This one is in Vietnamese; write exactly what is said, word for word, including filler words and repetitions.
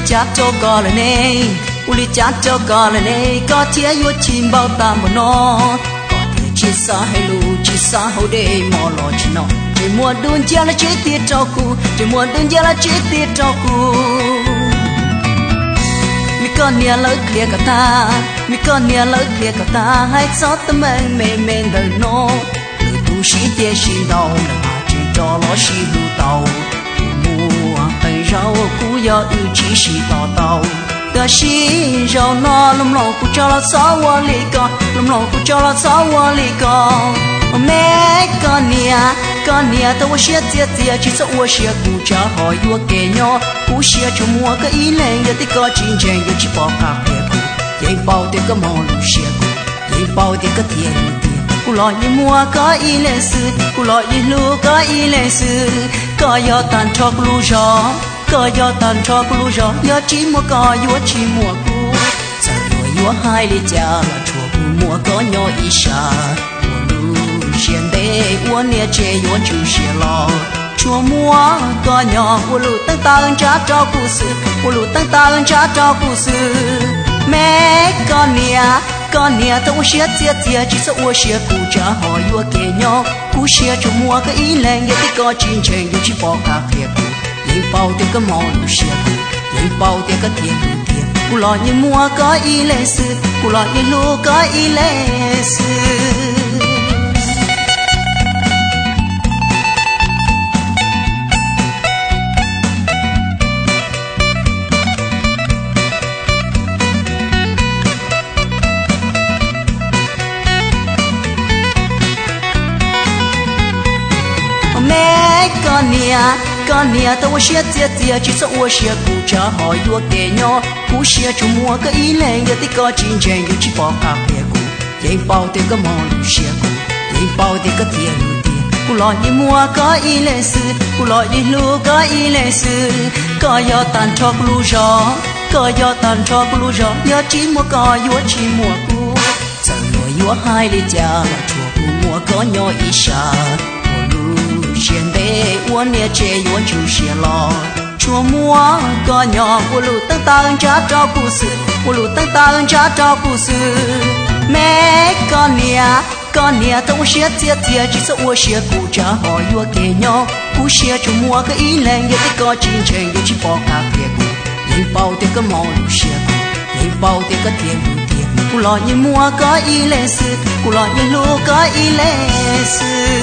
chát cho có là nè uli chát cho có là nè có chia yêu chim bao ta một nó có thể chia xa hay lu chia xa hậu để mò lo chỉ nó chỉ muốn đun chia là chỉ tiết cho cu chỉ muốn đun chia là chỉ tiết cho cu mi con nia lỡ kia cả ta mi con nia lỡ kia cả ta hay gió tâm anh mê mê đời nó từ tu sĩ tia sĩ đầu là chỉ cho lo sĩ lu tàu mua tay rau cú giờ ư chỉ sĩ tỏ tàu cả sĩ rau nó lum lò cú cho là sáu hoa lì con lum lò cú cho là sáu hoa lì con mẹ con nia con nia taoว่าเชียเจียเจียchỉ sợว่าเชียกูจะหอยยัวเกยอกูเชียชมัวก็อีแรงอย่าติก็จริงแจงอย่าชิปอกคาเฟ่กูยัยเป่าเด็กก็มองลูเชียกูยัยเป่าเด็กก็เทียนเทียนกูรอยัยมัวก็อีเลสือกูรอยัยลูก็อีเลสือก็ยอตันทอกลูจอก็ยอตันทอกลูจอยอชิมัวก็ยัวชิมัวกูจะยัวยัวให้ลิจาละชัวกูมัวก็ยออีชา现代我年纪有就些了，触摸个鸟，我路等大人家照顾事，我路等大人家照顾事。每个年个年都些姐姐，只是我些顾家好有给鸟，顾些触摸个一人也得个金钱，有去包咖啡顾，人包的个毛路些顾，人包的个甜路甜，我老人摸个一人事，我老人路个一人事。con nia con nia taoว่าเชียเจียเจียchỉ sợว่าเชียกูจะหอยยัวเกยอกูเชียจุมัวก็อีแรงอย่าติก็จริงแจงอยู่ที่ปอกคาเฟ่กูยัยเป่าเด็กก็มองลูเชียกูยัยเป่าเด็กก็เทียนลูเทียนกูรอยัยมัวก็อีเลสือกูรอยัยลูก็อีเลสือก็ยอตันทอกลูจอก็ยอตันทอกลูจอยอจีมัวก็ยัวจีมัวกูจะยัวยัวให้ลิจาละชัวกูมัวก็ยออีชา现代我年纪有就些了，触摸个鸟，我路等大人家照顾事，我路等大人家照顾事。每个年个年都些姐姐，只是我些顾家好有给鸟，顾些触摸个一人也得个金钱，有去包咖啡顾，人包的个毛路些顾，人包的个甜路甜，我老人摸个一类事，我老人路个一类事。